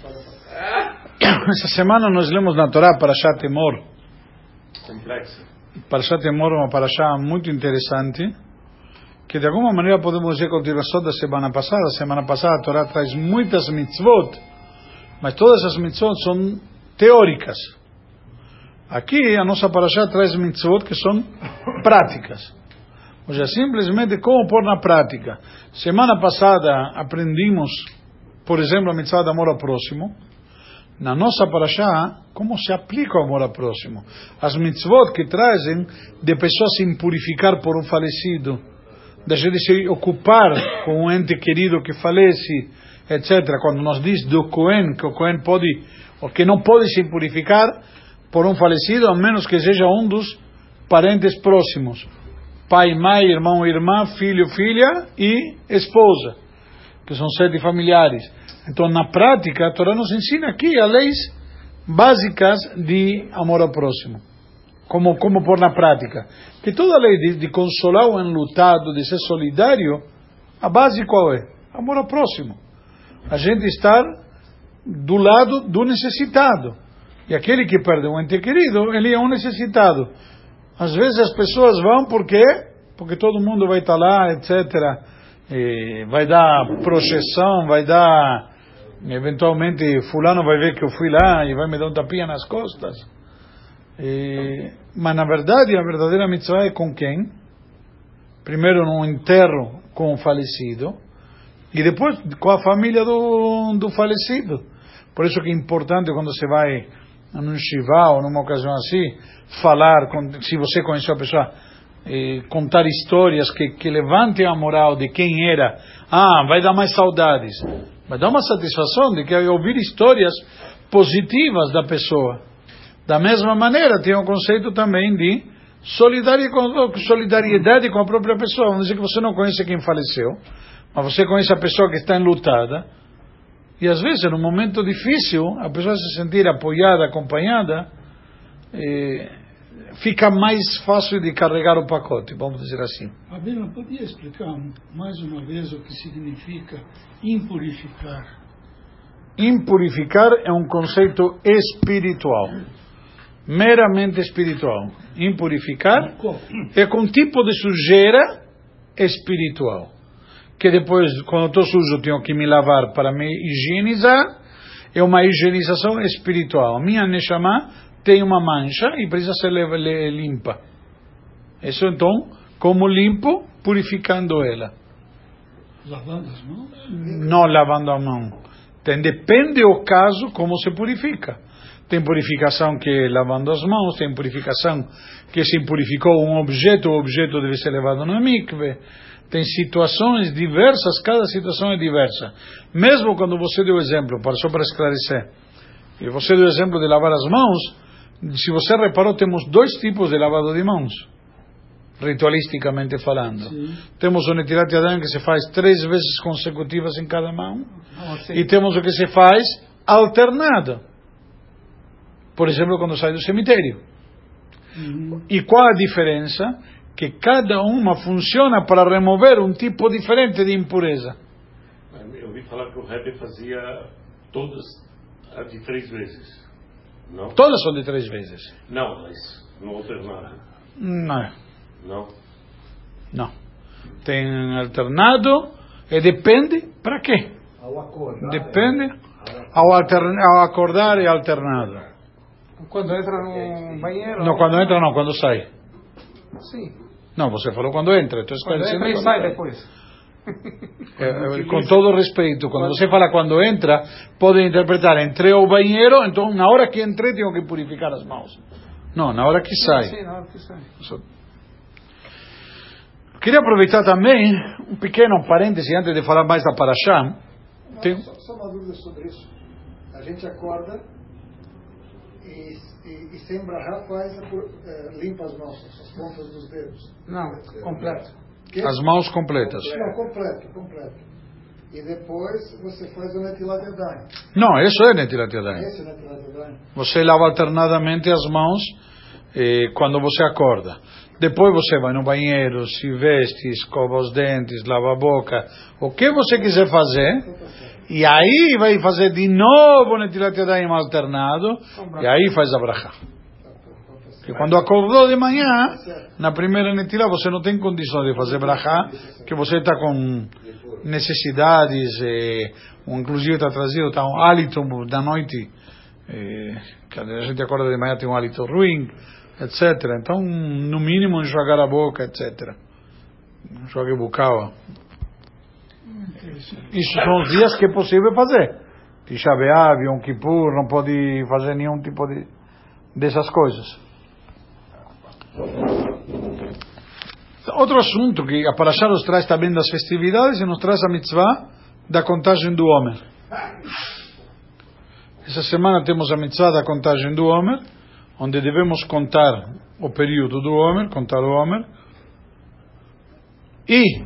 Essa semana nós lemos na Torá Parashat Emor. Complexo. Parashat Emor é uma parashá muito interessante, que de alguma maneira podemos dizer continuação da semana passada. Semana passada a Torá traz muitas mitzvot, mas todas as mitzvot são teóricas. Aqui a nossa parashá traz mitzvot que são práticas. Ou seja, simplesmente como pôr na prática. Semana passada aprendimos, por exemplo, a mitzvah de amor ao próximo. Na nossa parashá, como se aplica o amor ao próximo. As mitzvot que trazem de pessoas se impurificar por um falecido, de gente se ocupar com um ente querido que falece, etc. Quando nos diz do Cohen, que o Cohen pode, ou que não pode se impurificar por um falecido, a menos que seja um dos parentes próximos. Pai, mãe, irmão, irmã, filho, filha e esposa, que são 7 familiares. Então, na prática, a Torá nos ensina aqui as leis básicas de amor ao próximo. Como pôr na prática. Que toda a lei de consolar o enlutado, de ser solidário, a base qual é? Amor ao próximo. A gente estar do lado do necessitado. E aquele que perde um ente querido, ele é um necessitado. Às vezes as pessoas vão porque todo mundo vai estar lá, etc. E vai dar projeção, vai dar, eventualmente fulano vai ver que eu fui lá e vai me dar um tapinha nas costas. Mas na verdade a verdadeira mitzvah é com quem? Primeiro no enterro com o falecido e depois com a família do falecido. Por isso que é importante quando você vai num shivá ou numa ocasião assim, falar, se você conheceu a pessoa, contar histórias que levantem a moral de quem era. Vai dar mais saudades. Vai dar uma satisfação de que ouvir histórias positivas da pessoa. Da mesma maneira, tem um conceito também de solidariedade com a própria pessoa. Vamos dizer que você não conhece quem faleceu, mas você conhece a pessoa que está enlutada. E às vezes, num momento difícil, a pessoa se sentir apoiada, acompanhada, fica mais fácil de carregar o pacote, vamos dizer assim. Rabino, podia explicar mais uma vez o que significa impurificar? Impurificar é um conceito espiritual, meramente espiritual. Impurificar é com um tipo de sujeira espiritual. Que depois, quando estou sujo, tenho que me lavar para me higienizar. É uma higienização espiritual. Minha neshama tem uma mancha e precisa ser limpa. Isso então, como limpo, purificando ela. Lavando as mãos? Não lavando a mão. Depende do caso como se purifica. Tem purificação que é lavando as mãos, tem purificação que se purificou um objeto, o objeto deve ser levado na mikve. Tem situações diversas, cada situação é diversa. Mesmo quando você deu exemplo, só para esclarecer, e você deu exemplo de lavar as mãos, se você reparou, temos 2 tipos de lavado de mãos, ritualisticamente falando. Sim. Temos o Netilat Yadayim que se faz 3 vezes consecutivas em cada mão, e temos o que se faz alternado. Por exemplo, quando sai do cemitério. E qual a diferença? Que cada uma funciona para remover um tipo diferente de impureza. Eu ouvi falar que o Rebbe fazia todas de 3 vezes. Não? Todas são de 3 vezes. Não, mas no alternado. Não. Tem alternado e depende para quê? Ao acordar. Depende ao acordar e alternado. Quando entra no banheiro? Não, quando entra não, quando sai. Sim. Não, você falou quando entra. Então quando entra e sai depois. Com todo respeito, quando você fala quando entra, pode interpretar entrei ao banheiro, então na hora que entrei tenho que purificar as mãos. Não, na hora que sai. Sim, na hora que sai. Queria aproveitar também um pequeno parêntese antes de falar mais da Parashá. Só uma dúvida sobre isso. A gente acorda e sem brahá limpa as mãos, as pontas dos dedos. Não, completo. As mãos completas. Não, completo. E depois você faz o Netilat Yadayim. Não, isso é Netilat Yadayim. Esse é Netilat Yadayim. Você lava alternadamente as mãos quando você acorda. Depois você vai no banheiro, se veste, escova os dentes, lava a boca, o que você quiser fazer, e aí vai fazer de novo Netilat Yadayim alternado, e aí faz a brachá. Porque quando acordou de manhã, na primeira Netilat você não tem condição de fazer brachá, que você está com necessidades, ou inclusive está trazido, está um hálito da noite, que a gente acorda de manhã tem um hálito ruim, etc. Então, no mínimo, enxugar a boca, etc. Enxugue bucal. Isso são os dias que é possível fazer. Tisha B'Av, Yom Kippur, não pode fazer nenhum tipo dessas coisas. Outro assunto que a Parashá nos traz também das festividades e nos traz a mitzvah da contagem do Omer. Essa semana temos a mitzvah da contagem do Omer, onde devemos contar o período do Omer, contar o Omer, e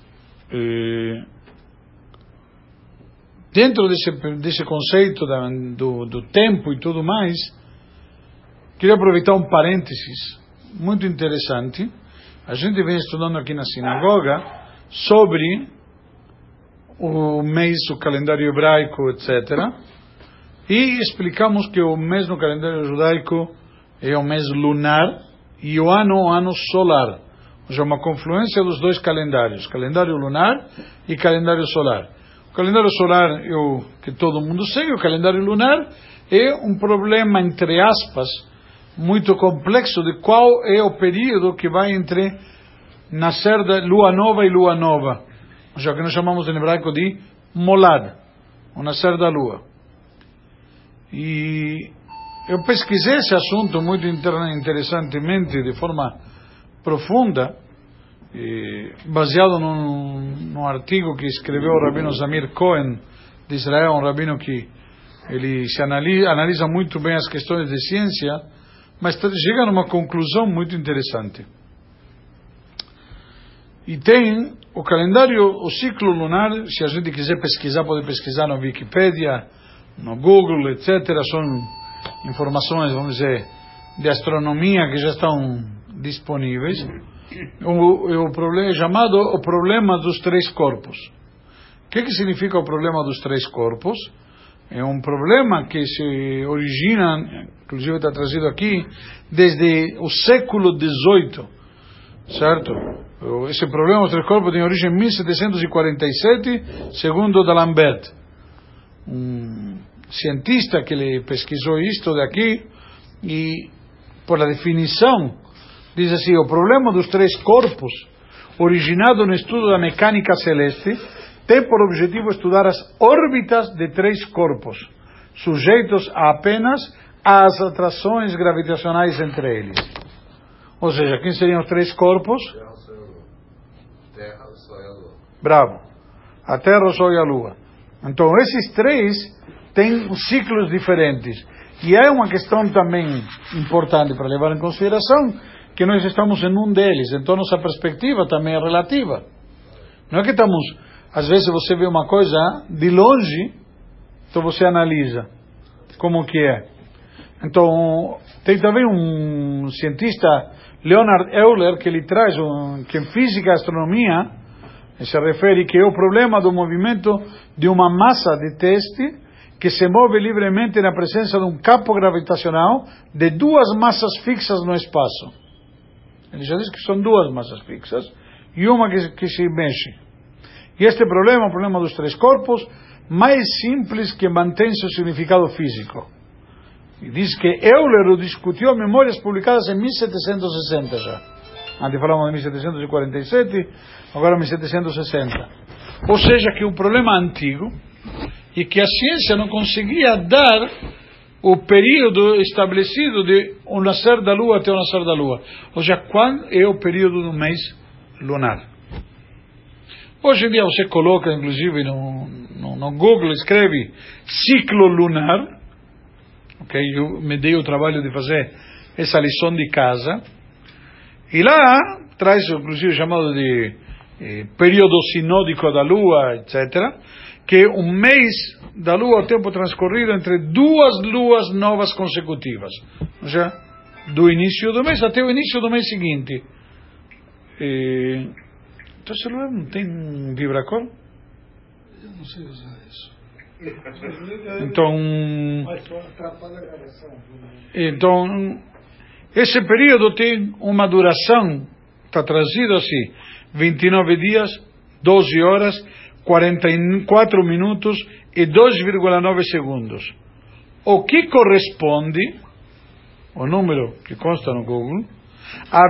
dentro desse conceito do tempo e tudo mais, queria aproveitar um parênteses muito interessante. A gente vem estudando aqui na sinagoga sobre o mês, o calendário hebraico, etc. E explicamos que o mês no calendário judaico é o mês lunar e o ano solar. Ou seja, uma confluência dos dois calendários, calendário lunar e calendário solar. O calendário solar é o que todo mundo segue, o calendário lunar é um problema, entre aspas, muito complexo de qual é o período que vai entre nascer da lua nova e lua nova. Ou seja, que nós chamamos em hebraico de molad, o nascer da lua. E eu pesquisei esse assunto muito interessantemente, de forma profunda, baseado num artigo que escreveu o rabino Zamir Cohen, de Israel, um rabino que ele se analisa muito bem as questões de ciência, mas chega numa conclusão muito interessante. E tem o calendário, o ciclo lunar, se a gente quiser pesquisar, pode pesquisar no Wikipedia, no Google, etc. São informações, vamos dizer, de astronomia que já estão disponíveis. O problema é chamado o problema dos três corpos. O que significa o problema dos três corpos? É um problema que se origina, inclusive está trazido aqui, desde o século XVIII, certo? Esse problema dos três corpos tem origem em 1747, segundo D'Alembert, um cientista que ele pesquisou isto daqui, e por a definição diz assim: o problema dos três corpos, originado no estudo da mecânica celeste, tem por objetivo estudar as órbitas de três corpos, sujeitos apenas às atrações gravitacionais entre eles. Ou seja, quem seriam os três corpos? Terra, o Sol e a Lua. Bravo. A Terra, o Sol e a Lua. Então, esses três têm ciclos diferentes. E é uma questão também importante para levar em consideração que nós estamos em um deles. Então, nossa perspectiva também é relativa. Não é que estamos... Às vezes você vê uma coisa de longe, então você analisa como que é. Então, tem também um cientista, Leonard Euler, que ele traz, que em física e astronomia, se refere que é o problema do movimento de uma massa de teste que se move livremente na presença de um campo gravitacional de duas massas fixas no espaço. Ele já diz que são duas massas fixas e uma que se mexe. E este problema é o problema dos três corpos, mais simples que mantém seu significado físico. E diz que Euler o discutiu em memórias publicadas em 1760 já. Antes falamos de 1747, agora 1760. Ou seja, que um problema antigo e que a ciência não conseguia dar o período estabelecido de o nascer da Lua até o nascer da Lua. Ou seja, qual é o período do mês lunar? Hoje em dia você coloca, inclusive, no Google, escreve ciclo lunar. Ok? Eu me dei o trabalho de fazer essa lição de casa. E lá traz, inclusive, chamado de período sinódico da Lua, etc. Que é um mês da Lua, o tempo transcorrido entre duas luas novas consecutivas. Ou seja, do início do mês até o início do mês seguinte. teu celular não tem um vibracor? Eu não sei usar isso. Então, Mas só atrapalha a gravação. então, esse período tem uma duração, está trazido assim, 29 dias, 12 horas, 44 minutos e 2,9 segundos. O que corresponde, o número que consta no Google, a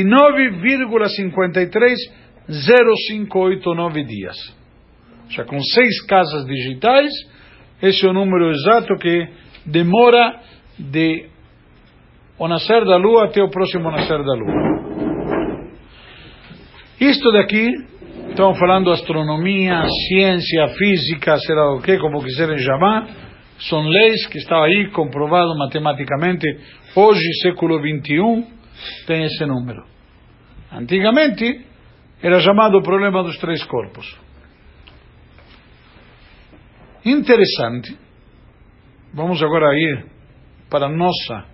29,530589 dias. Já com 6 casas digitais, esse é o número exato que demora de o nascer da lua até o próximo nascer da lua. Isto daqui, estamos falando astronomia, ciência, física, será o que, como quiserem chamar, são leis que estão aí comprovado matematicamente. Hoje, século XXI, tem esse número. Antigamente, era chamado o problema dos 3 corpos. Interessante. Vamos agora ir para a nossa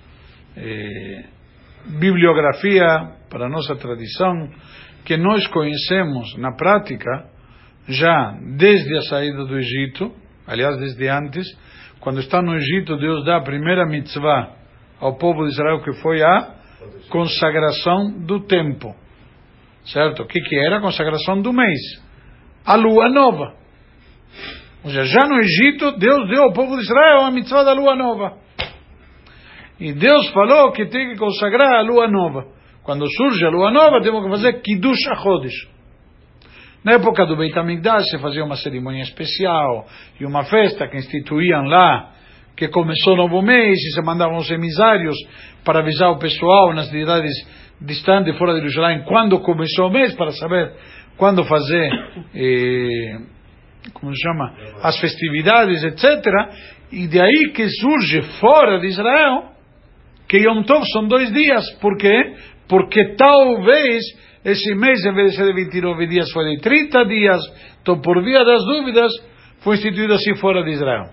bibliografia, para a nossa tradição, que nós conhecemos na prática já desde a saída do Egito, aliás, desde antes. Quando está no Egito, Deus dá a primeira mitzvah ao povo de Israel, que foi a consagração do tempo. Certo? O que era a consagração do mês? A lua nova. Ou seja, já no Egito, Deus deu ao povo de Israel a mitzvah da lua nova. E Deus falou que tem que consagrar a lua nova. Quando surge a lua nova, temos que fazer Kiddush HaChodesh. Na época do Beit HaMikdash, se fazia uma cerimônia especial e uma festa que instituíam lá, que começou o novo mês, e se mandavam os emissários para avisar o pessoal nas cidades distantes, fora de Jerusalém, quando começou o mês, para saber quando fazer como se chama, as festividades, etc. E de aí que surge fora de Israel que Yom Tov são 2 dias. Por quê? Porque talvez esse mês, em vez de ser de 29 dias, foi de 30 dias. Então, por via das dúvidas, foi instituído assim fora de Israel.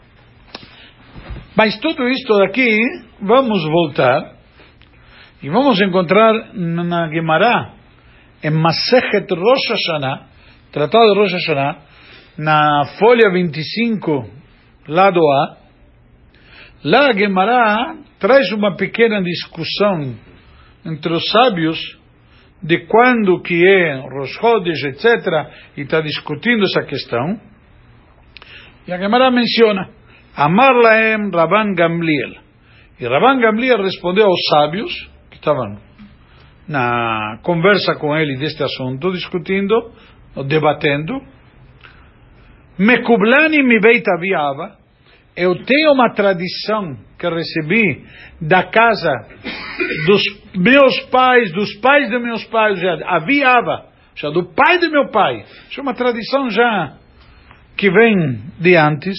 Mas tudo isto daqui, vamos voltar e vamos encontrar na Gemara, em Masechet Rosh Hashanah, Tratado de Rosh Hashanah, na folha 25, lado A. Lá a Gemara traz uma pequena discussão entre os sábios de quando que é Rosh Chodesh, etc. E está discutindo essa questão. E a Gemara menciona Amar Laem Rabban Gamliel. E Rabban Gamliel respondeu aos sábios que estavam na conversa com ele deste assunto, discutindo, debatendo. Mekublani mi beit avi Ava. Eu tenho uma tradição que recebi da casa dos meus pais, dos pais de meus pais, avi Ava, já do pai de meu pai. Isso é uma tradição já que vem de antes.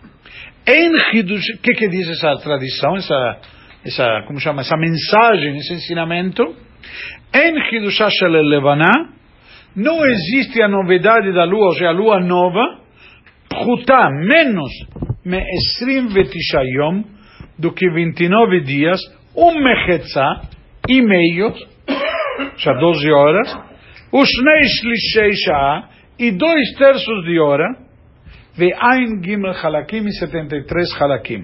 O que diz essa tradição, essa como chama, essa mensagem, esse ensinamento? En Hidushah shel Levaná, não existe a novidade da lua, ou seja, a lua nova, pchutá, menos me 29 yom, do que 29 dias, mechetzá, e meio, já 12 horas, ushnei shlishei sha'ah, e 2/3 de hora, ve'ain gimel halakim, e 73 halakim.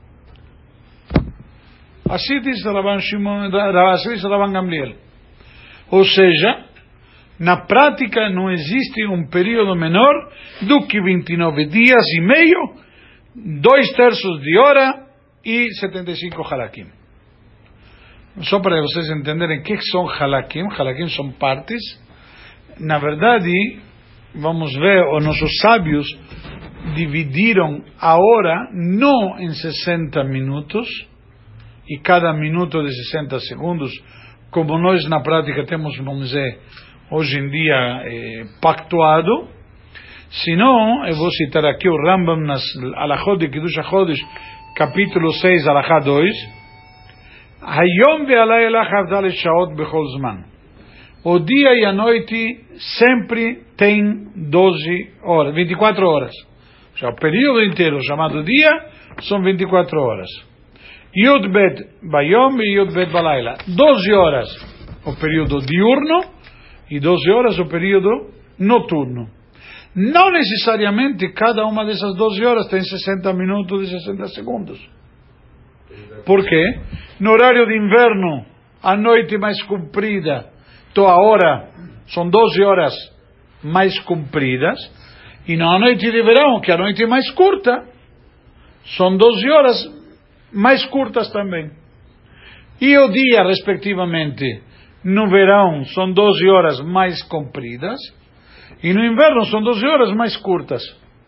Assim diz Rabban Gamliel. Ou seja, na prática não existe um período menor do que 29 dias e meio, 2/3 de hora e 75 halakim. Só para vocês entenderem o que são halakim. Halakim são partes. Na verdade, vamos ver, os nossos sábios dividiram a hora não em 60 minutos, e cada minuto de 60 segundos, como nós na prática temos, vamos dizer, hoje em dia pactuado. Senão, eu vou citar aqui o Rambam nas Alachot de Kiddush HaChodesh, capítulo 6, Alachá 2. Hayom ve'alayla havdalet shaot bechol zman. O dia e a noite sempre tem 12 horas, 24 horas. Já o período inteiro chamado dia são 24 horas. Yud bet bayom e Yud bet balayla. 12 horas o período diurno e 12 horas o período noturno. Não necessariamente cada uma dessas 12 horas tem 60 minutos e 60 segundos. Por quê? No horário de inverno, a noite mais comprida, então a hora, são 12 horas mais compridas, e na noite de verão, que é a noite mais curta, são 12 horas mais curtas também. E o dia, respectivamente, no verão são 12 horas mais compridas, e no inverno são 12 horas mais curtas.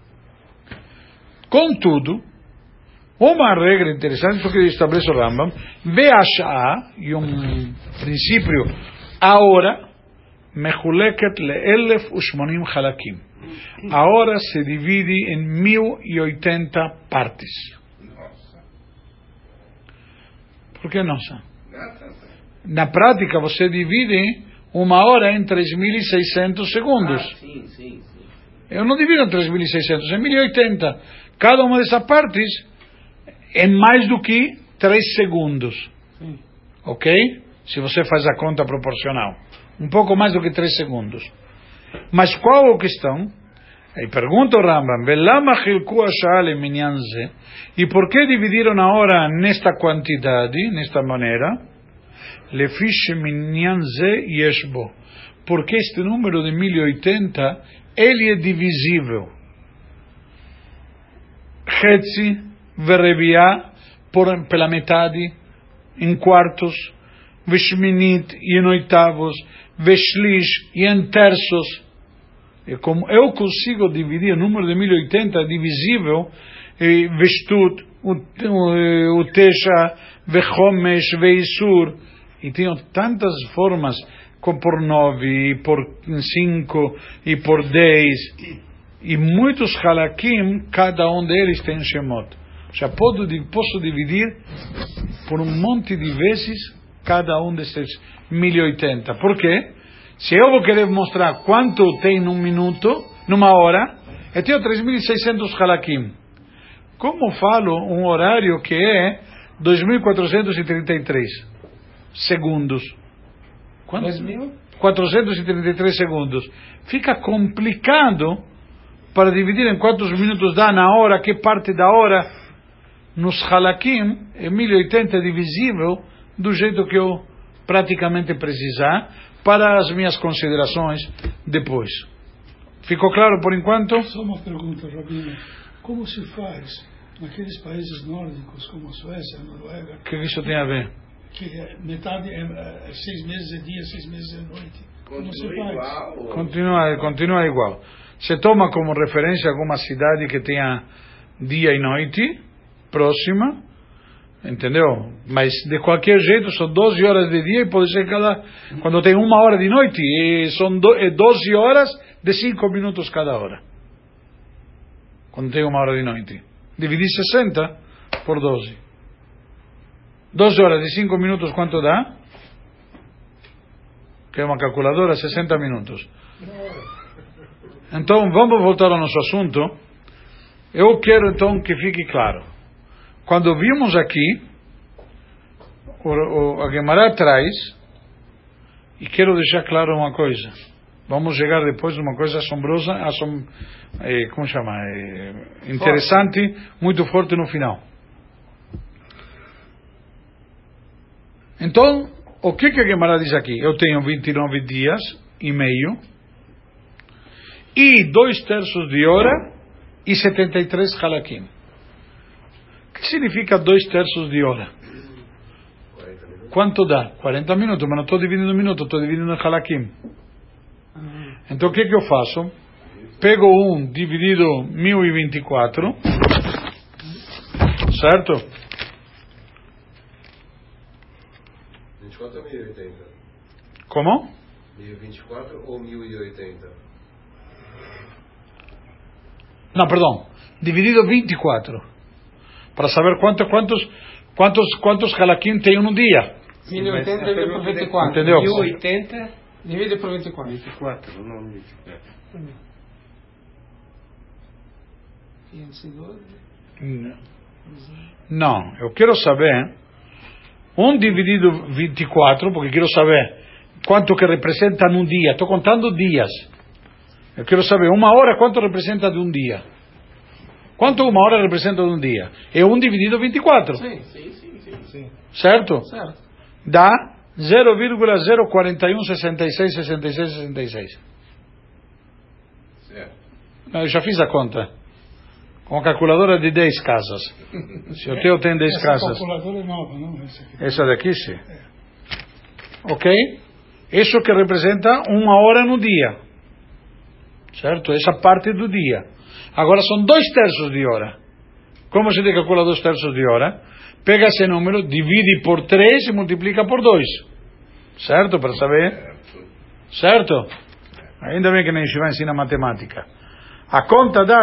Contudo, uma regra interessante, porque estabelece o Rambam, Ve'ash'a, e princípio, a hora, mechuleket le-1,080 halakim. A hora se divide em 1080 partes. Por que nossa? Na prática, você divide uma hora em 3.600 segundos. Sim. Eu não divido em 3.600, é 1080. Cada uma dessas partes é mais do que 3 segundos. Sim. Ok? Se você faz a conta proporcional. Um pouco mais do que 3 segundos. Mas qual é a questão? Aí pergunta o Rambam, e por que dividiram a hora nesta quantidade, nesta maneira? Porque este número de 1080, ele é divisível. Chetzi, Verebiá, pela metade, em quartos, Veshminit, e em oitavos, Veshlish, e em terços. E como eu consigo dividir o número de 1080 divisível, Veshtut, o Tesha, Vechomesh, Veisur, e tenho tantas formas, como por 9, e por 5, e por 10, e muitos halakim, cada um deles tem um Shemot. Já posso dividir por um monte de vezes cada um desses 1080. Por quê? Se eu vou querer mostrar quanto tem num minuto, numa hora, eu tenho 3.600 halakim. Como falo um horário que é 2.433 segundos? Quanto? 2.433 segundos. Fica complicado para dividir em quantos minutos dá na hora, que parte da hora. Nos halakim, é 1080 divisível do jeito que eu praticamente precisar, para as minhas considerações depois. Ficou claro por enquanto? Só uma pergunta, Rabino. Como se faz naqueles países nórdicos como a Suécia, a Noruega? O que isso tem a ver? Que metade é 6 meses é dia, 6 meses é noite. Como se faz? Continua igual. Se toma como referência alguma cidade que tenha dia e noite próxima, entendeu? Mas de qualquer jeito são 12 horas de dia e pode ser quando tem uma hora de noite, e são 12 horas de 5 minutos cada hora. Quando tem uma hora de noite. Dividir 60 por 12. 12 horas de 5 minutos, quanto dá? Que é uma calculadora, 60 minutos. Então, vamos voltar ao nosso assunto. Eu quero então que fique claro. Quando vimos aqui, a Gemara traz, e quero deixar claro uma coisa. Vamos chegar depois a uma coisa assombrosa, como chama? Interessante, muito forte no final. Então, o que a Gemara diz aqui? Eu tenho 29 dias e meio, e 2/3 de hora, e 73 halakim. O que significa 2/3 de hora? Quanto dá? 40 minutos, mas não estou dividindo minutos, estou dividindo em halakim. Então o que eu faço? Pego dividido 1024, certo? 24 ou 1080? Como? 1024 ou 1080? Não, perdão. Dividido 24. Para saber quantos halakim tem no dia. 1080 divide por 24. Entendeu? 1080 divide por 24. 24, não 24. 512. Não, eu quero saber dividido 24, porque quero saber quanto que representa num dia. Estou contando dias. Eu quero saber, 1 hora, quanto representa de um dia? Quanto 1 hora representa de um dia? É 1 dividido 24. Sim. Certo? Certo. Dá 0,041666666. Certo. Eu já fiz a conta. Com a calculadora de 10 casas. Se o teu tem 10 Essa casas. calculadora é nova, não? Essa aqui. Essa daqui, sim. Ok? Isso que representa 1 hora no dia. Certo? Essa parte do dia. Agora são 2/3 de hora. Como se calcula 2/3 de hora? Pega esse número, divide por 3 e multiplica por 2. Certo? Para saber? Certo? Ainda bem que na Yeshiva ensina matemática. A conta dá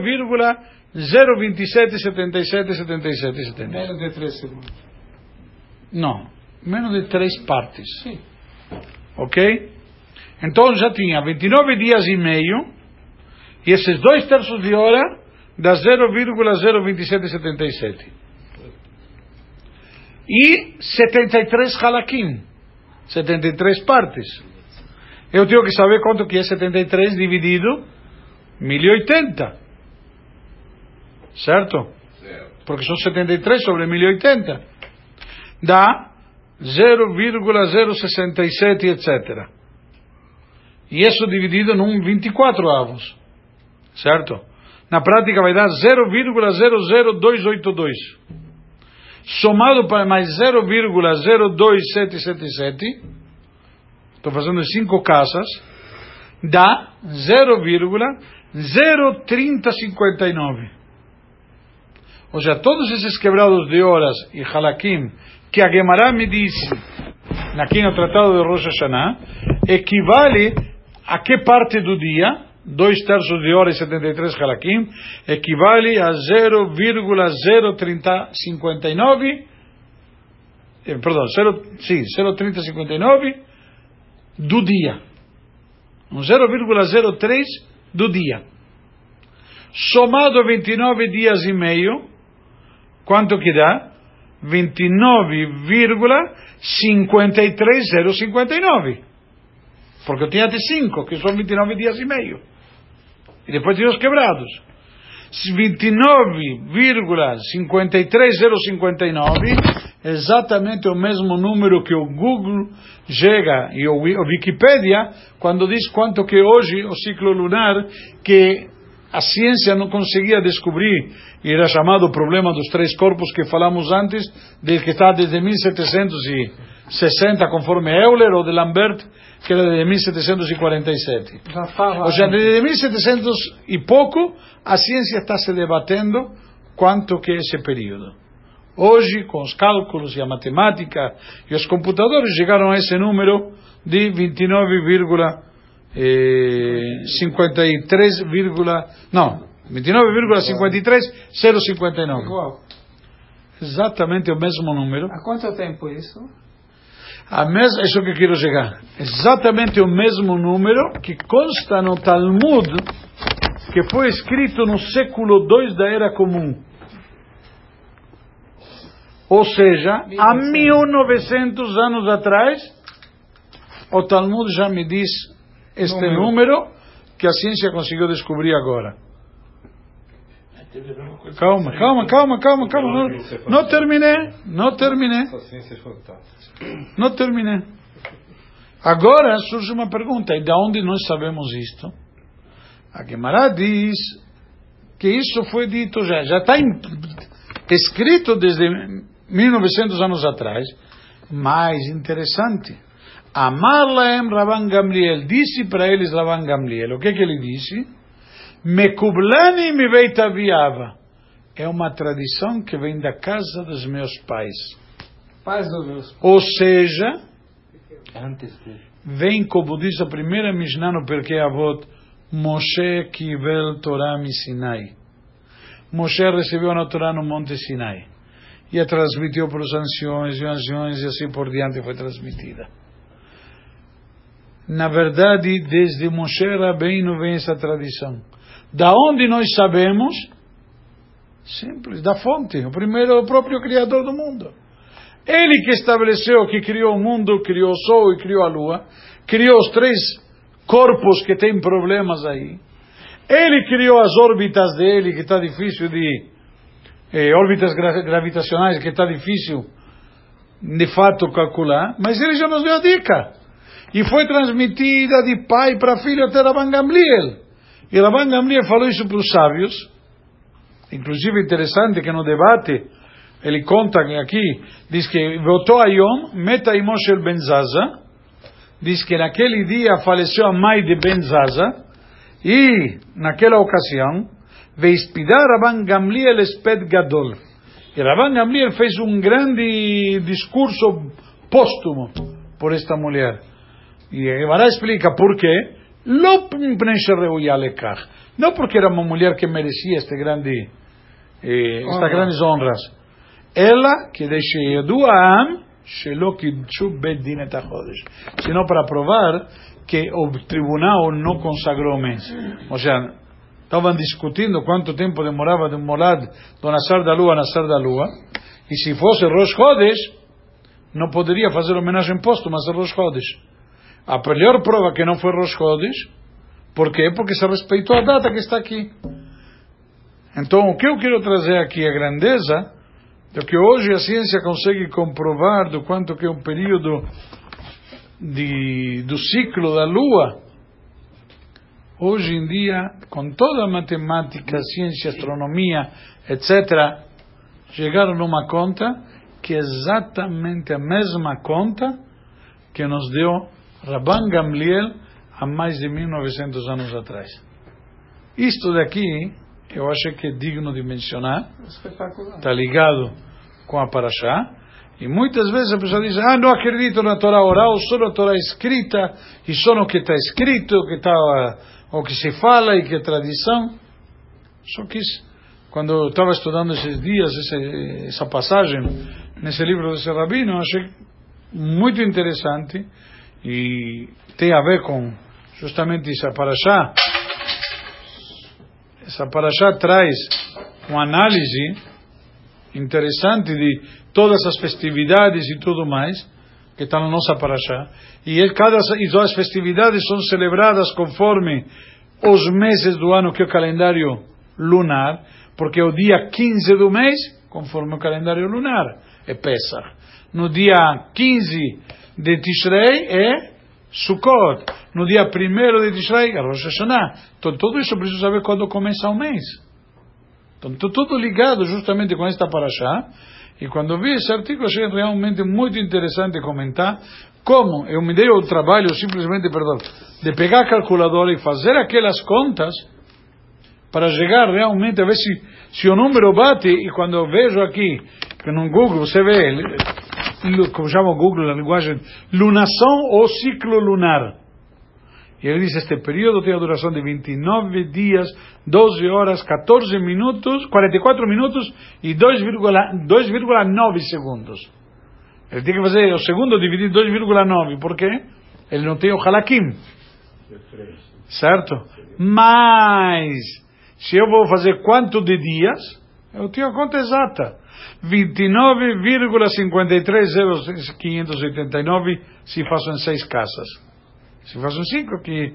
0,027777777. Menos de 3 segundos. Não, menos de 3 partes. Sim. Ok? Então já tinha 29 dias e meio, e esses 2/3 de hora dá 0,02777. E 73 halakim, 73 partes. Eu tenho que saber quanto que é 73 dividido 1080. Certo? Porque são 73 sobre 1080. Dá 0,067, etc. E isso dividido num 24 avos. Certo? Na prática vai dar 0,00282. Somado para mais 0,02777. Estou fazendo 5 casas. Dá 0,03059. Ou seja, todos esses quebrados de horas e halakim que a Gemara me disse aqui no Tratado de Rosh Hashanah, equivale a que parte do dia? 2/3 de hora e 73 halakim, equivale a 0,03059, perdão, 0,3059 do dia. 0,03 do dia. Somado a 29 dias e meio, quanto que dá? 29,53059. Porque eu tinha até 5, que são 29 dias e meio. E depois tinha os quebrados. 29,53059, exatamente o mesmo número que o Google chega e o Wikipedia, quando diz quanto que hoje o ciclo lunar, que a ciência não conseguia descobrir, e era chamado o problema dos 3 corpos que falamos antes, de que está desde 1760, conforme Euler, ou de Lambert, que era de 1747. Ou seja, desde 1700 e pouco, a ciência está se debatendo quanto que é esse período. Hoje, com os cálculos e a matemática e os computadores, chegaram a esse número de 29,53059. Igual. Exatamente o mesmo número. Há quanto tempo isso? Isso que eu quero chegar. Exatamente o mesmo número que consta no Talmud, que foi escrito no século II da Era Comum. Ou seja, há 1900 anos atrás, o Talmud já me diz este número que a ciência conseguiu descobrir agora. Calma. Não terminei. Não terminei. Agora surge uma pergunta: e de onde nós sabemos isto? A Gemara diz que isso foi dito já está escrito desde 1900 anos atrás. Mais interessante, Amar laem Rabban Gamliel, disse para eles Rabban Gamliel, o que ele disse? Mekublani mi beit aviava, é uma tradição que vem da casa dos meus pais. Pais dos meus pais. Ou seja, vem, como diz a primeira Mishnah no Perkei Avot, Moshe kivel Torah mi Sinai. Moshe recebeu a Torá no Monte Sinai e a transmitiu para os anciões e assim por diante foi transmitida. Na verdade, desde Moshe Rabbeinu vem essa tradição. Da onde nós sabemos? Simples, da fonte. O próprio Criador do mundo. Ele que estabeleceu, que criou o mundo, criou o sol e criou a lua, criou os 3 corpos que têm problemas aí. Ele criou as órbitas dele, que está difícil órbitas gravitacionais, que está difícil de fato calcular, mas ele já nos deu a dica. E foi transmitida de pai para filho até Rabban Gamliel. E Rabban Gamliel falou isso para os sábios. Inclusive interessante que no debate, ele conta aqui, diz que votou Ayom, Meta Imoshel Ben Zaza, diz que naquele dia faleceu a mãe de Ben Zaza, e naquela ocasião, Veispidar Rabban Gamliel Esped Gadol. E Rabban Gamliel fez um grande discurso póstumo por esta mulher. E Gemara explica por quê. Não porque era uma mulher que merecia estas grandes honras. Ela que deixe Eduam Shelo Kidchu Bedin et HaChodesh. Senão para provar que o tribunal não consagrou o mês. Ou seja, estavam discutindo quanto tempo demorava de molad do nascer da lua a nascer da lua. E se fosse Rosh Chodesh, não poderia fazer homenagem póstuma a Rosh Chodesh. A melhor prova que não foi Rosh Chodesh, por quê? Porque se respeitou a data que está aqui. Então, o que eu quero trazer aqui, a grandeza, é que hoje a ciência consegue comprovar do quanto que é um período do ciclo da Lua. Hoje em dia, com toda a matemática, ciência, astronomia, etc., chegaram numa conta que é exatamente a mesma conta que nos deu Rabban Gamliel há mais de 1900 anos atrás. Isto daqui, eu acho que é digno de mencionar. Espetacular. Está ligado com a Parashá. E muitas vezes a pessoa diz, não acredito na Torá oral, só na Torá escrita, e só no que está escrito, o que se fala e que é tradição. Só que quando eu estava estudando esses dias, essa passagem, nesse livro desse rabino, eu achei muito interessante, e tem a ver com justamente essa Parashá. Essa Parashá traz uma análise interessante de todas as festividades e tudo mais que está na nossa Parashá, e todas as festividades são celebradas conforme os meses do ano, que é o calendário lunar, porque o dia 15 do mês, conforme o calendário lunar, é Pesach. No dia 15 de Tishrei é Sukkot. No dia 1º de Tishrei é Rosh Hashanah. Então tudo isso precisa saber quando começa o mês. Então tudo ligado justamente com esta Parashá. E quando vi esse artigo, achei realmente muito interessante comentar como eu me dei o trabalho simplesmente, de pegar a calculadora e fazer aquelas contas para chegar realmente a ver se o número bate. E quando eu vejo aqui, que no Google você vê, como chama o Google, na linguagem, lunação ou ciclo lunar. E ele diz, este período tem a duração de 29 dias, 12 horas, 14 minutos, 44 minutos e 2,9 segundos. Ele tem que fazer o segundo dividido 2,9, por quê? Ele não tem o halakim. Certo? Mas, se eu vou fazer quanto de dias, eu tenho a conta exata. 29,530.589 se faço em 6 casas. Se faço 5, que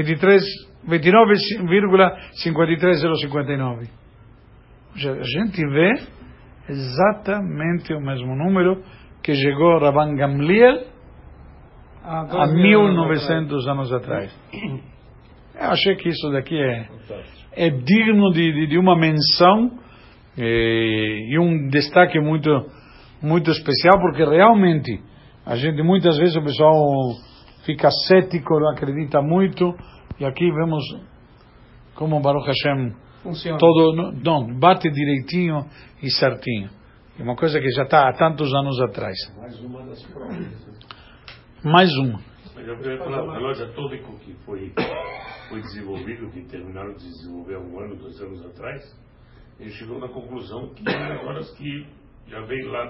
29,53059. A gente vê exatamente o mesmo número que chegou Rabban Gamliel há 1900 anos atrás. Eu achei que isso daqui é digno de uma menção e um destaque muito, muito especial, porque realmente a gente, muitas vezes, o pessoal fica cético, não acredita muito, e aqui vemos como Baruch Hashem funciona. Não, bate direitinho e certinho. É uma coisa que já está há tantos anos atrás. Mais uma das provas. Mais uma. Mas eu queria falar, a loja toda que foi desenvolvido, que terminaram de desenvolver há 1 ano, 2 anos atrás, ele chegou na conclusão que horas que já veio lá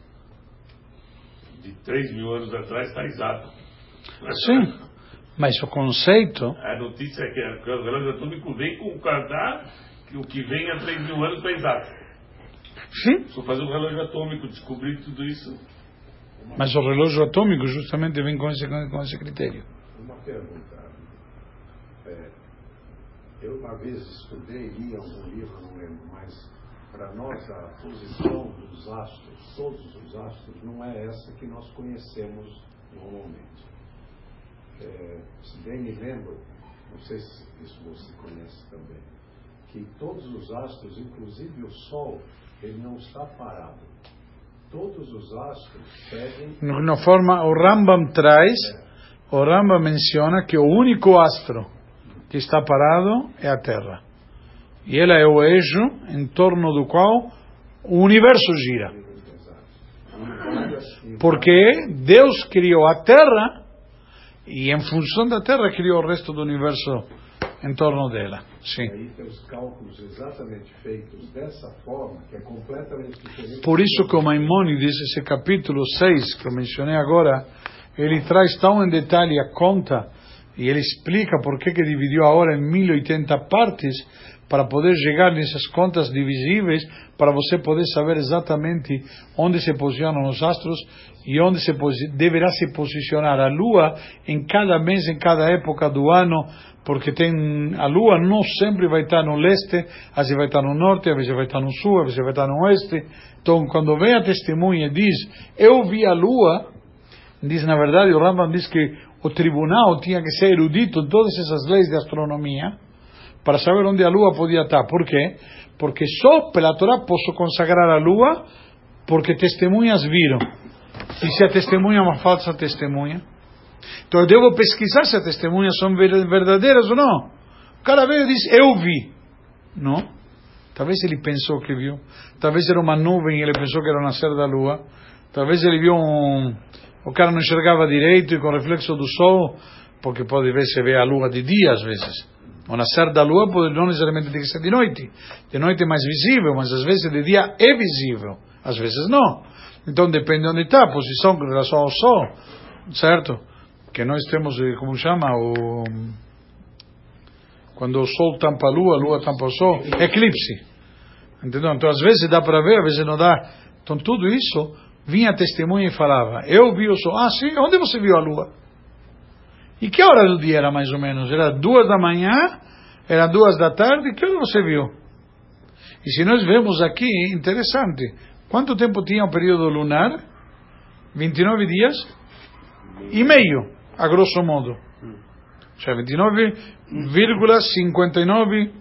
de 3 mil anos atrás, está exato. Sim, mas o conceito... A notícia é que o relógio atômico vem com o cadar, que o que vem há 3 mil anos está exato. Sim. Se eu fazer um relógio atômico, descobrir tudo isso... Mas o relógio atômico justamente vem com esse critério. Uma pergunta. Eu uma vez estudei, li algum livro, não lembro, mas para nós a posição dos astros, todos os astros, não é essa que nós conhecemos normalmente. Se bem me lembro, não sei se isso você conhece também, que todos os astros, inclusive o Sol, ele não está parado. Todos os astros seguem... Na forma, o Rambam traz, o Rambam menciona que o único astro que está parado é a Terra. E ela é o eixo em torno do qual o universo gira. Porque Deus criou a Terra e em função da Terra criou o resto do universo em torno dela. Sim. Aí tem os cálculos exatamente feitos dessa forma, que é completamente diferente. Por isso que o Maimônides, esse capítulo 6 que eu mencionei agora, ele traz tão em detalhe a conta e ele explica por que dividiu a hora em 1080 partes para poder chegar nessas contas divisíveis, para você poder saber exatamente onde se posicionam os astros e onde deverá se posicionar a Lua em cada mês, em cada época do ano, porque a Lua não sempre vai estar no leste, às vezes vai estar no norte, às vezes vai estar no sul, às vezes vai estar no oeste. Então, quando vem a testemunha e diz, eu vi a Lua, diz, na verdade, o Rambam diz que o tribunal tinha que ser erudito em todas essas leis de astronomia, para saber onde a Lua podia estar. Por quê? Porque só pela Torá posso consagrar a Lua, porque testemunhas viram. E se a testemunha é uma falsa testemunha? Então eu devo pesquisar se as testemunhas são verdadeiras ou não. O cara veio e disse, eu vi. Não. Talvez ele pensou que viu. Talvez era uma nuvem e ele pensou que era o nascer da Lua. Talvez ele viu o cara não enxergava direito e com o reflexo do sol, porque pode ver se vê a Lua de dia às vezes. O nascer da Lua pode não necessariamente ter que ser de noite. De noite é mais visível, mas às vezes de dia é visível. Às vezes não. Então depende de onde está a posição com relação ao sol. Certo? Que nós temos, como chama, quando o sol tampa a lua tampa o sol, eclipse. Entendeu? Então às vezes dá para ver, às vezes não dá. Então tudo isso, vinha a testemunha e falava, eu vi o sol. Ah, sim? Onde você viu a lua? E que hora do dia era mais ou menos? Era 2 da manhã? Era 2 da tarde? Que hora você viu? E se nós vemos aqui, interessante, quanto tempo tinha o período lunar? 29 dias e meio, a grosso modo. Cioè 29,59,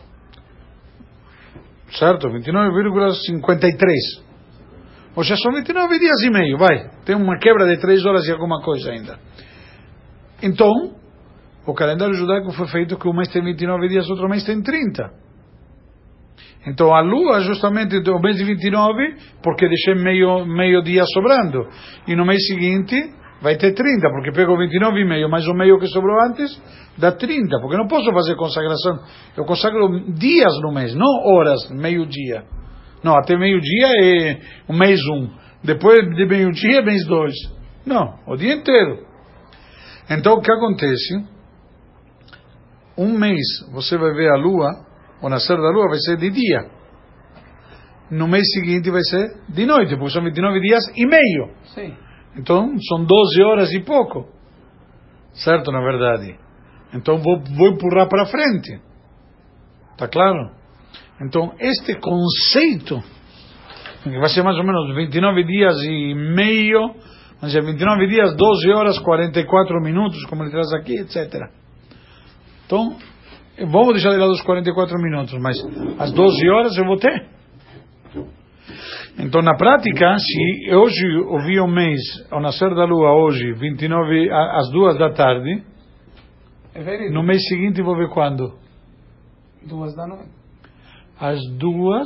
certo? 29,53. Ou seja, são 29 dias e meio, vai. Tem uma quebra de 3 horas e alguma coisa ainda. Então, o calendário judaico foi feito que um mês tem 29 dias, outro mês tem 30. Então a lua justamente o mês de 29, porque deixei meio dia sobrando. E no mês seguinte vai ter 30, porque pego 29 e meio, mais o meio que sobrou antes, dá 30. Porque não posso fazer consagração. Eu consagro dias no mês, não horas, meio-dia. Não, até meio-dia é o mês 1. Depois de meio-dia é mês 2. Não, o dia inteiro. Então o que acontece? Um mês você vai ver a lua, o nascer da lua vai ser de dia. No mês seguinte vai ser de noite, porque são 29 dias e meio. Sim. Então são 12 horas e pouco. Certo, na verdade. Então vou empurrar para frente. Está claro? Então este conceito, que vai ser mais ou menos 29 dias e meio, mas é 29 dias, 12 horas, 44 minutos, como ele traz aqui, etc. Então, vamos deixar de lado os 44 minutos, mas às 12 horas eu vou ter. Então, na prática, se hoje eu vi o mês, ao nascer da lua, hoje, 29, às 2 da tarde, no mês seguinte vou ver quando? 2 da noite. Às 2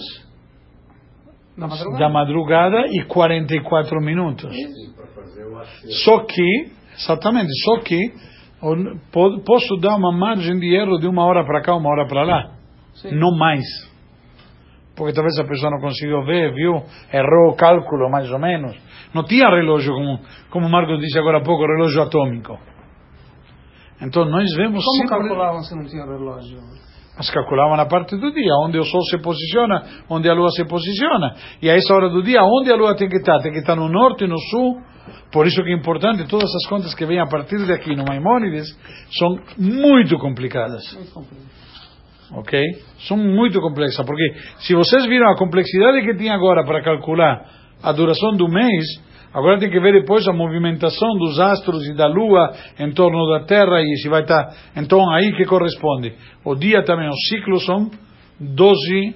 da madrugada e 44 minutos. Só que, exatamente, posso dar uma margem de erro de 1 hora para cá, 1 hora para lá. Sim. Não mais. Porque talvez a pessoa não conseguiu ver, viu, errou o cálculo mais ou menos. Não tinha relógio, como o Marcos disse agora há pouco, relógio atômico. Então nós vemos... Como calculavam se não tinha relógio? Mas calculavam a parte do dia, onde o Sol se posiciona, onde a Lua se posiciona. E a essa hora do dia, onde a Lua tem que estar? Tem que estar no norte e no sul. Por isso que é importante, todas as contas que vêm a partir daqui no Maimônides são muito complicadas. Ok? São muito complexas, porque se vocês viram a complexidade que tinha agora para calcular a duração do mês, agora tem que ver depois a movimentação dos astros e da Lua em torno da Terra, e se vai estar, então aí que corresponde. O dia também, os ciclos são 12,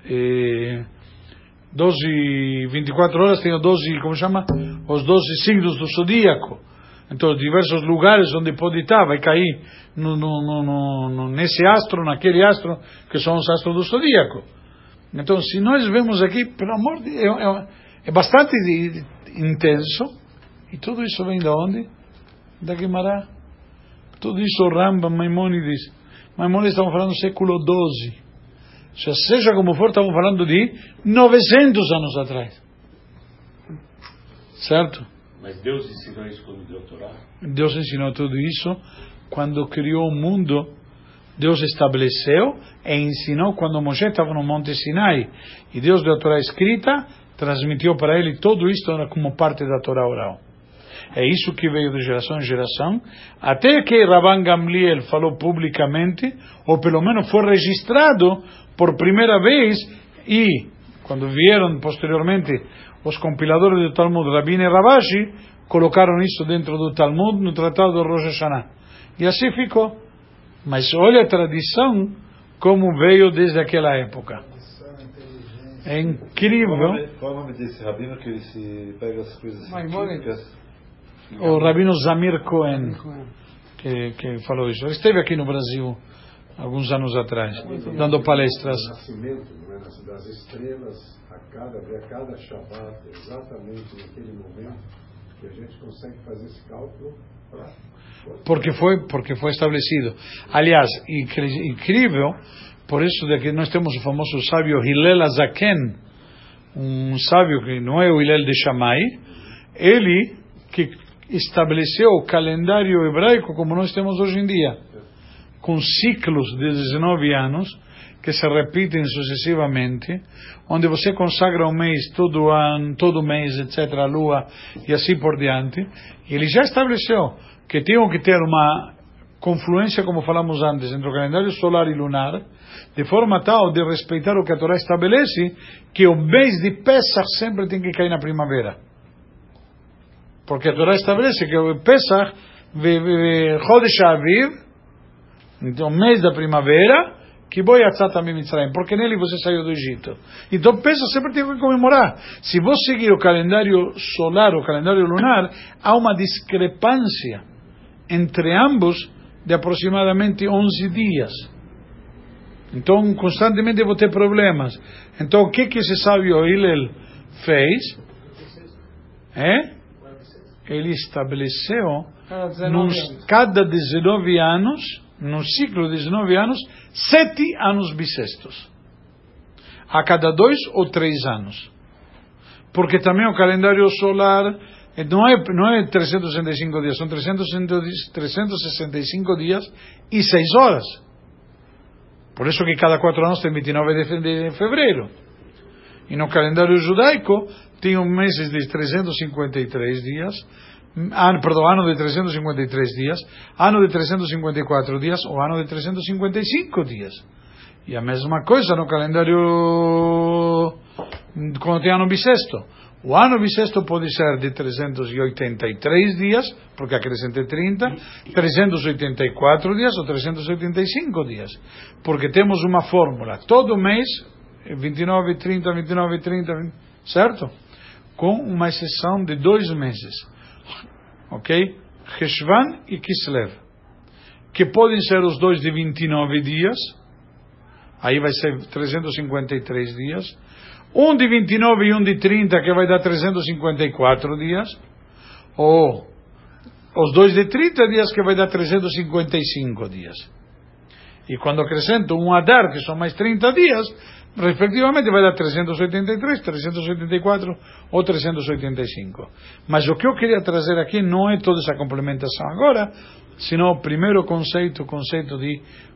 24 horas, tem os 12, como chama? Os 12 signos do zodíaco. Então, diversos lugares onde pode estar, vai cair nesse astro, naquele astro, que são os astros do zodíaco. Então, se nós vemos aqui, pelo amor de Deus, é bastante intenso, e tudo isso vem de onde? Da Guimará. Tudo isso Rambam, Maimônides. Maimônides estamos falando do século XII. Seja como for, estamos falando de 900 anos atrás. Certo? Mas Deus ensinou isso quando deu a Torá? Deus ensinou tudo isso quando criou o mundo. Deus estabeleceu e ensinou quando Moshe estava no Monte Sinai. E Deus deu a Torá escrita, transmitiu para ele tudo isso como parte da Torá oral. É isso que veio de geração em geração, até que Rabban Gamliel falou publicamente, ou pelo menos foi registrado por primeira vez, e quando vieram posteriormente os compiladores do Talmud, Rabin e Rabashi, colocaram isso dentro do Talmud, no Tratado do Rosh Hashanah. E assim ficou. Mas olha a tradição como veio desde aquela época. É incrível. Qual é o nome desse rabino que ele se pega as coisas científicas? O rabino Zamir Cohen, que falou isso. Ele esteve aqui no Brasil alguns anos atrás, dando palestras. O nascimento, não é, das estrelas a cada Shabbat, exatamente naquele momento que a gente consegue fazer esse cálculo para... Porque foi estabelecido. Aliás, incrível, por isso de que nós temos o famoso sábio Hillel Azaken, um sábio que não é o Hillel de Shammai, ele que estabeleceu o calendário hebraico como nós temos hoje em dia, com ciclos de 19 anos, que se repetem sucessivamente, onde você consagra um mês todo ano, todo mês, etc., a lua, e assim por diante. Ele já estabeleceu que tinham que ter uma confluência, como falamos antes, entre o calendário solar e lunar, de forma tal de respeitar o que a Torá estabelece, que o mês de Pesach sempre tem que cair na primavera. Porque a Torá estabelece que o Pesach, Chodesh Aviv, então, mês da primavera, que boi atzat Mitzrayim, porque nele você saiu do Egito. Então, Pesach sempre tem que comemorar. Se você seguir o calendário solar ou o calendário lunar, há uma discrepância entre ambos de aproximadamente 11 dias. Então, constantemente vou ter problemas. Então, o que esse sábio Hillel fez? Ele estabeleceu cada 19 anos, no ciclo de 19 anos, 7 anos bissextos. A cada 2 ou 3 anos. Porque também o calendário solar não é 365 dias, são 365 dias e 6 horas. Por isso que cada 4 anos tem 29 de fevereiro. E no calendário judaico tinham meses de 353 dias, ano de 353 dias, ano de 354 dias ou ano de 355 dias. E a mesma coisa no calendário quando tem ano bissexto. O ano bissexto pode ser de 383 dias, porque acrescenta 30, 384 dias ou 385 dias. Porque temos uma fórmula, todo mês, 29, 30, 29, 30, certo? Com uma exceção de 2 meses. Ok? Cheshvan e Kislev. Que podem ser os dois de 29 dias, aí vai ser 353 dias. Um de 29 e um de 30, que vai dar 354 dias. Ou os dois de 30 dias, que vai dar 355 dias. E quando acrescento um Adar, que são mais 30 dias, respectivamente vai dar 383, 384 ou 385. Mas o que eu queria trazer aqui não é toda essa complementação agora, senão o primeiro conceito de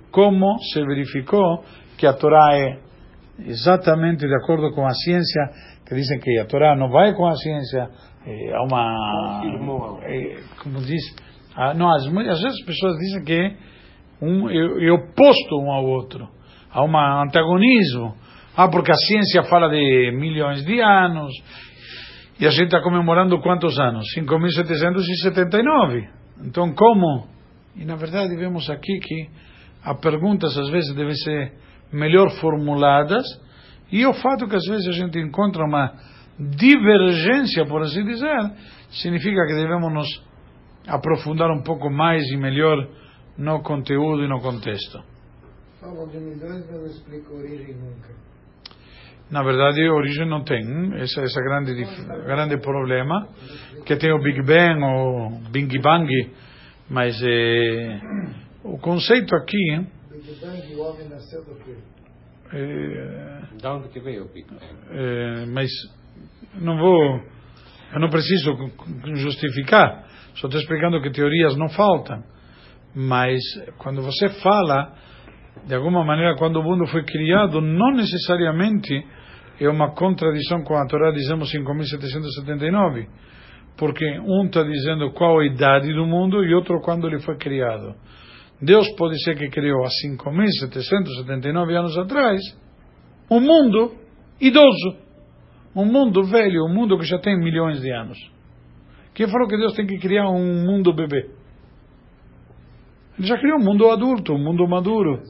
como se verificou que a Torá é exatamente de acordo com a ciência, que dizem que a Torá não vai com a ciência, há uma... como diz... não, às vezes as pessoas dizem que é oposto um ao outro. Há um antagonismo. Porque a ciência fala de milhões de anos, e a gente está comemorando quantos anos? 5.779. Então, como? E, na verdade, vemos aqui que as perguntas, às vezes, devem ser melhor formuladas, e o fato que, às vezes, a gente encontra uma divergência, por assim dizer, significa que devemos nos aprofundar um pouco mais e melhor no conteúdo e no contexto. Falam de milhões, mas não explica a origem nunca. Na verdade, a origem não tem. Esse é grande problema, que tem o Big Bang ou Bing Bang, mas o conceito aqui... Big Bang, o homem nasceu do quê? Da onde que veio o Big Bang? Mas eu não preciso justificar, só estou explicando que teorias não faltam. Mas quando você fala, de alguma maneira, quando o mundo foi criado, não necessariamente é uma contradição com a Torá, dizemos 5.779, porque um está dizendo qual a idade do mundo e outro quando ele foi criado. Deus pode ser que criou há 5.779 anos atrás um mundo idoso, um mundo velho, um mundo que já tem milhões de anos. Quem falou que Deus tem que criar um mundo bebê? Ele já criou um mundo adulto, um mundo maduro.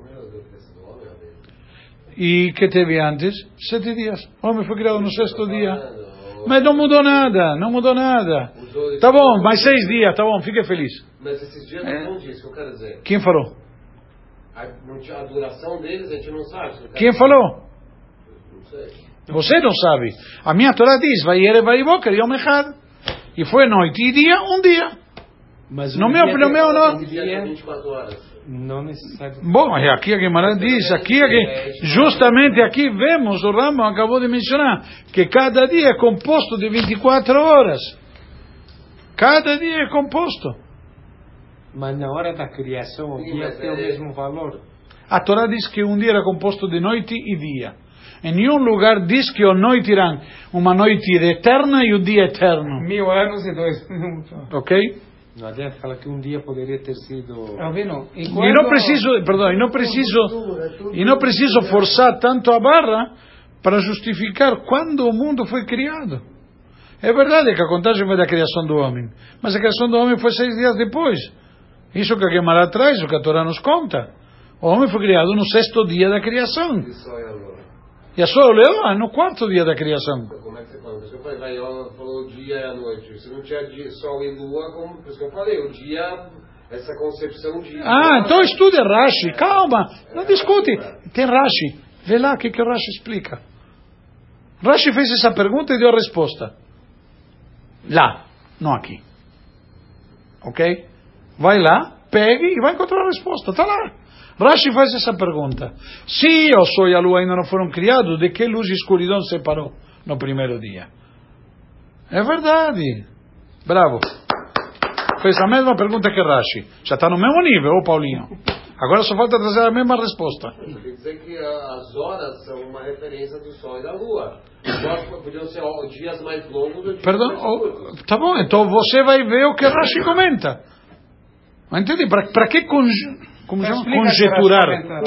E que teve antes? 7 dias. O homem foi criado no 6º dia. Mas não mudou nada, não mudou nada. Tá bom, mais 6 dias, tá bom, fique feliz. Mas esses dias não diz, que eu quero dizer. Quem falou? A duração deles a gente não sabe. Quem falou? Não sei. Você não sabe. A minha Torá diz, Vayere Vayivó, Yom Echad. E foi noite e dia, um dia. Mas no meu não. Um dia 24 horas. Não necessariamente. Bom, aqui a Guimarães diz, justamente aqui vemos, o Rambam acabou de mencionar, que cada dia é composto de 24 horas. Cada dia é composto. Mas na hora da criação, o dia tem o mesmo valor. A Torá diz que um dia era composto de noite e dia. Em nenhum lugar diz que a noite irá uma noite eterna e o dia eterno. 1000 anos e 2 minutos. Ok? Não adianta falar que um dia poderia ter sido... E não preciso forçar tanto a barra para justificar quando o mundo foi criado. É verdade que a contagem foi da criação do homem, mas a criação do homem foi 6 dias depois. Isso que a Guimarães traz, o que a Torá nos conta. O homem foi criado no 6º dia da criação. E a sua Leoa no 4º dia da criação. Como é que você fala? Por isso que eu falei, Vaió falou o dia e a noite. Se não tinha dia, sol e lua, como por isso que eu falei, o dia, essa concepção de... Então estude Rashi, calma, não discute. Tem Rashi, vê lá o que o Rashi explica. Rashi fez essa pergunta e deu a resposta. Lá, não aqui. Ok? Vai lá, pegue e vai encontrar a resposta, está lá. Rashi faz essa pergunta. Se o sol e a lua ainda não foram criados, de que luz e escuridão separou no primeiro dia? É verdade. Bravo. Fez a mesma pergunta que Rashi. Já está no mesmo nível, ô Paulinho. Agora só falta trazer a mesma resposta. Quer dizer que as horas são uma referência do sol e da lua. Os horas podiam ser dias mais longos do que tá bom, então você vai ver o que Rashi comenta. Entende? Para que conjeturar?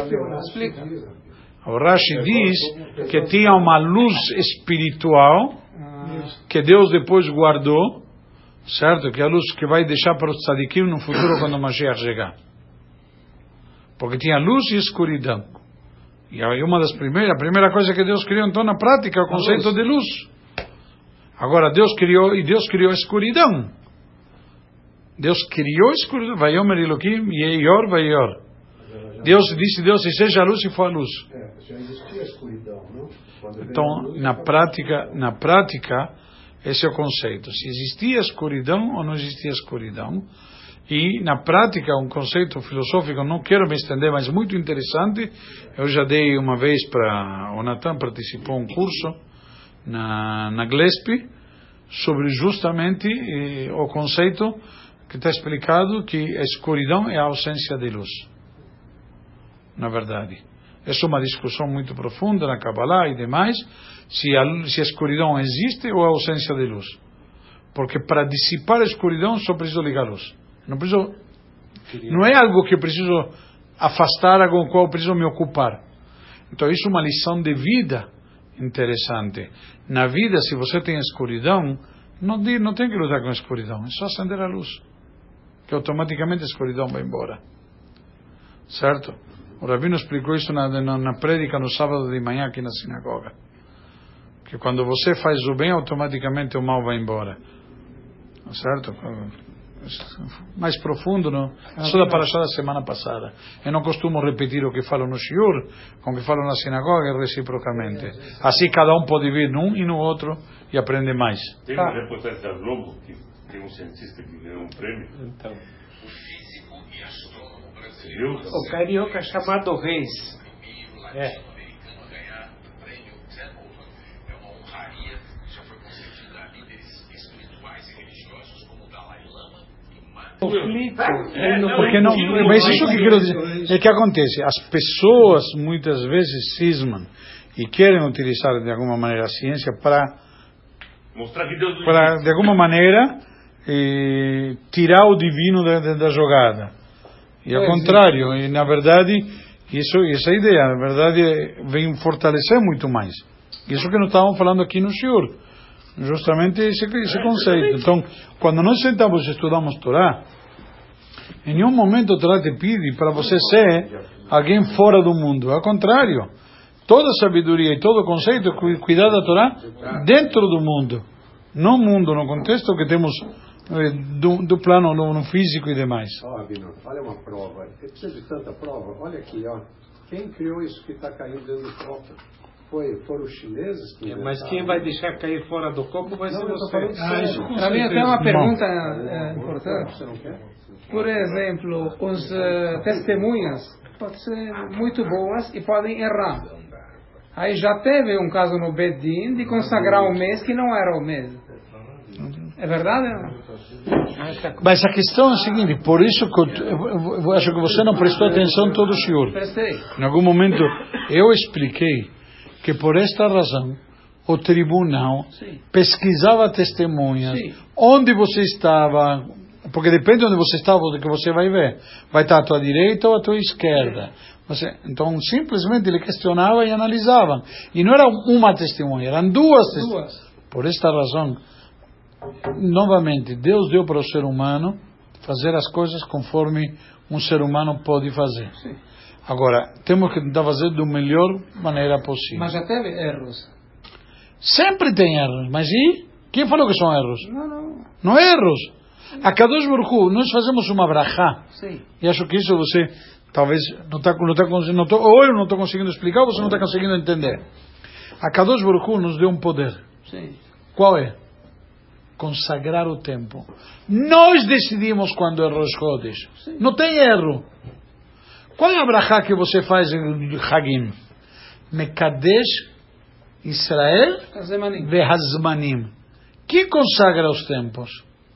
O Rashi diz que tinha uma luz espiritual que Deus depois guardou, certo? Que é a luz que vai deixar para os tzadikim no futuro quando o Mashiach chegar. Porque tinha luz e escuridão. E aí a primeira coisa que Deus criou então na prática é o conceito de luz. Agora Deus criou a escuridão. Deus criou a escuridão. Vayomer Elohim Yeyor Vayor. Deus disse e seja a luz e foi a luz. Já existia a escuridão, não? Então, na prática, esse é o conceito. Se existia escuridão ou não existia escuridão. E, na prática, um conceito filosófico, não quero me estender, mas muito interessante. Eu já dei uma vez para o Natan, participou um curso na Glesp, sobre justamente o conceito que está explicado que a escuridão é a ausência de luz. na verdade. Essa é uma discussão muito profunda na Kabbalah e demais, se a escuridão existe ou a ausência de luz. Porque para dissipar a escuridão só preciso ligar a luz. Não é algo que eu preciso afastar, com o qual eu preciso me ocupar. Então isso é uma lição de vida interessante. Na vida, se você tem escuridão, não tem que lutar com a escuridão, é só acender a luz, que automaticamente a escuridão vai embora. Certo? O Rabino explicou isso na prédica no sábado de manhã aqui na sinagoga. Que quando você faz o bem, automaticamente o mal vai embora. Certo? Mais profundo, não? Só da parashá da semana passada. Eu não costumo repetir o que falo no shiur, com o que falo na sinagoga, reciprocamente. Assim cada um pode vir num e no outro e aprende mais. Tem uma reportagem da Globo que tem um cientista que ganhou um prêmio. Então. O físico e astrônomo brasileiro. O carioca chamado Reis. Porque não, mas isso que eu quero dizer é que acontece, as pessoas muitas vezes cismam e querem utilizar de alguma maneira a ciência para mostrar que Deus de alguma maneira tirar o divino da jogada, e ao contrário, e na verdade essa ideia na verdade vem fortalecer muito mais isso que nós estávamos falando aqui no shiur, justamente esse conceito. Então, quando nós sentamos e estudamos Torá, em nenhum momento a Torá te pede para você ser alguém fora do mundo. Ao contrário, toda a sabedoria e todo o conceito é cuidar da Torá dentro do mundo. No contexto que temos do plano no físico e demais. Olha uma prova. Você precisa de tanta prova? Olha aqui, ó. Quem criou isso que está caindo dentro do copo? Foram os chineses que mas quem vai deixar cair fora do copo vai ser você. Para mim até uma pergunta importante. Você não quer? Por exemplo, os testemunhas podem ser muito boas e podem errar. Aí já teve um caso no Bedin de consagrar um mês que não era o mês. É verdade? Mas a questão é a seguinte, por isso que eu acho que você não prestou atenção todo o shiur. Prestei. Em algum momento eu expliquei que por esta razão o tribunal pesquisava testemunhas, onde você estava, porque depende de onde você estava, do que você vai ver. Vai estar à tua direita ou à tua esquerda. Então simplesmente ele questionava e analisava. E não era uma testemunha, eram duas testemunhas. Por esta razão, novamente, Deus deu para o ser humano fazer as coisas conforme um ser humano pode fazer. Agora, temos que tentar fazer da melhor maneira possível. Mas já teve erros. Sempre tem erros. Mas e? Quem falou que são erros? Não é erros. A Kadosh Baruch Hu, nós fazemos uma brachá. E acho que isso você talvez ou eu não estou conseguindo explicar, ou você não está conseguindo entender. A Kadosh Baruch Hu nos deu um poder. Qual é? Consagrar o tempo. Nós decidimos quando é Rosh Chodesh. Não tem erro. Qual é a brachá que você faz em Hagim? Mekadesh Israel Vehazmanim. Quem consagra os tempos?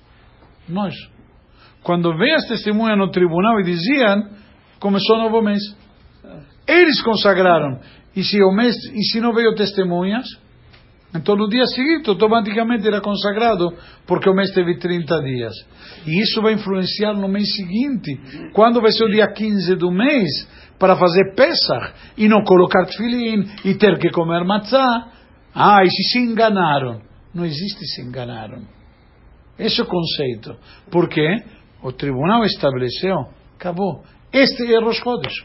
Nós. Quando vem as testemunhas no tribunal e diziam, começou o novo mês. Eles consagraram. E se não veio testemunhas, então no dia seguinte automaticamente era consagrado, porque o mês teve 30 dias. E isso vai influenciar no mês seguinte, quando vai ser o dia 15 do mês, para fazer Pesach, e não colocar tefilim, e ter que comer matzá. E se enganaram. Não existe se enganaram. Esse é o conceito. Porque o tribunal estabeleceu, acabou. Este é Rosh Chodesh.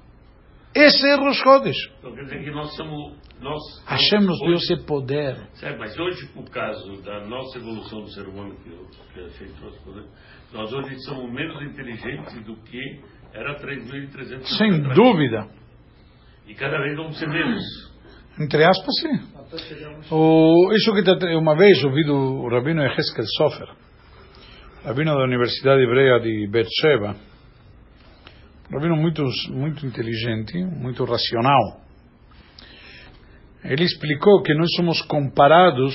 Esse é Rosh Chodesh. Então quer dizer que nós somos... Hashem nos deu esse poder. Certo, mas hoje, por causa da nossa evolução do ser humano, que a gente trouxe poder, nós hoje somos menos inteligentes do que era 3.300 anos. Sem dúvida. E cada vez vamos ser menos. Entre aspas, sim. Isso que uma vez ouvi do Rabino Yehezkel Sofer, Rabino da Universidade Hebreia de Beersheba, Rabino muito inteligente, muito racional. Ele explicou que nós somos comparados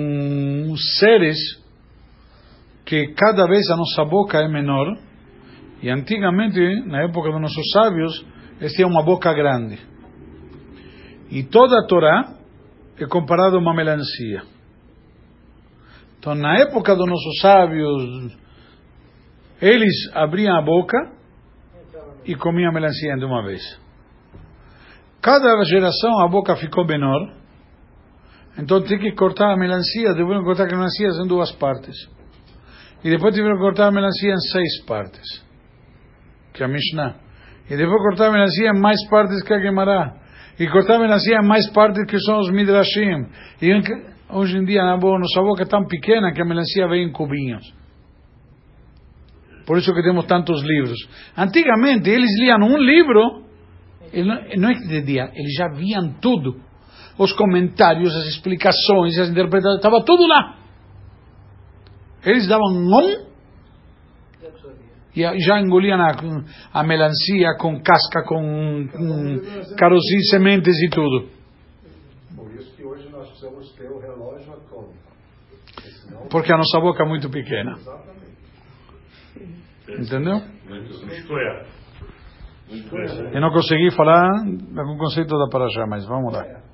com seres que cada vez a nossa boca é menor E antigamente, na época dos nossos sábios, eles tinham uma boca grande. E toda a Torá é comparada a uma melancia. Então, na época dos nossos sábios, eles abriam a boca e comiam a melancia de uma vez. Cada geração a boca ficou menor, então tem que cortar a melancia, deviam cortar a melancia em 2 partes. E depois tiveram que cortar a melancia em 6 partes, que é a Mishnah. E depois cortar a melancia em mais partes que a Gemara. E cortar a melancia em mais partes que são os Midrashim. E hoje em dia, nossa boca é tão pequena que a melancia vem em cubinhos. Por isso que temos tantos livros. Antigamente, eles liam um livro, não é que entendiam, eles já viam tudo. Os comentários, as explicações, as interpretações, estava tudo lá. Eles davam e já engoliam a melancia com casca, com carocinho, sementes e tudo. Por isso que hoje nós precisamos ter o relógio atômico. Porque a nossa boca é muito pequena. Exatamente. Entendeu? Isto é. Eu não consegui falar com o conceito da Parashá, mas vamos lá.